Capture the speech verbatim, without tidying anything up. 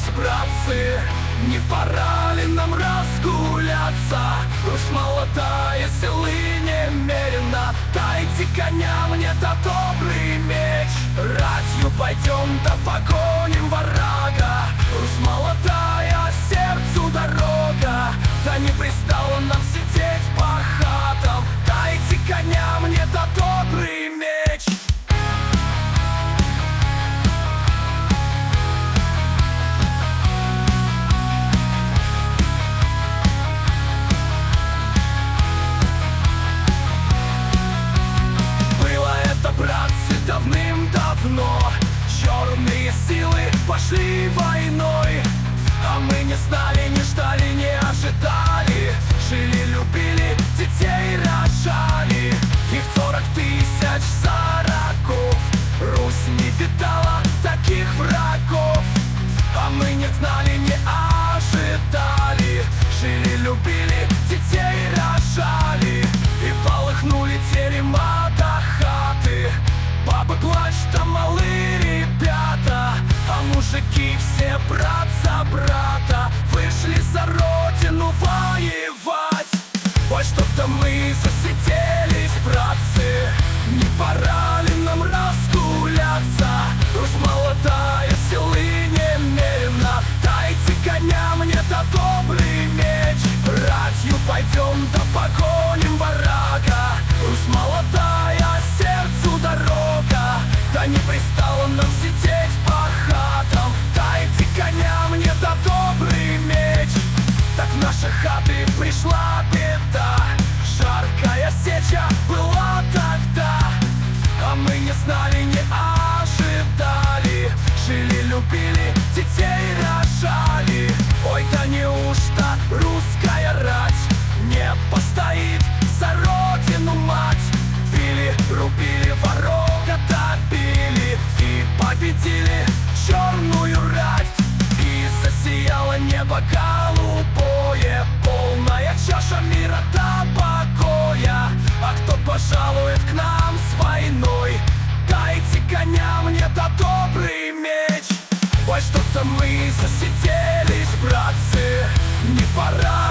засиделись, братцы? Не пора ли нам разгуляться? Русь молодая, силы немерено. Дайте коня мне да добрый меч. Ратью пойдем да погоним врага. Русь молодая, сердцу дорога. Да не пристало нам сидеть по хатам. Дайте коня мне да добрый меч. Братцы, давным-давно черные силы пошли войной, а мы не знали, не ждали, не ожидали. Жили, любили, детей рожали. Их сорок тысяч сороков. Русь не видала таких врагов, а мы не знали, не ожидали. Жили, любили, детей рожали. И полыхнули терема до хаты. Бабы плачут, а малые ребята, а мужики все брат за брата вышли за родину воевать. Ой, что-то мы засиделись, братцы. Не пора ли нам разгуляться? Русь молодая, силы немерено. Дайте коня мне да добрый меч. Ратью пойдем да погоним врага. Русь молодая, сердцу дорога. Да не пристало нам сидеть по хатам. Дайте коня мне да добрый меч. Так в наши хаты пришла беда. Жаркая сеча была тогда, а мы не знали, не ожидали. Жили, любили, детей рожали. Ой, да неужто русская рать не постоит за родину мать? Били, рубили, ворога добили и победили черную рать. И засияло небо голубое, полная чаша мира до покоя. А кто пожалует к нам с войной? Дайте коня мне да добрый меч. Ой, что-то мы засиделись, братцы. Не пора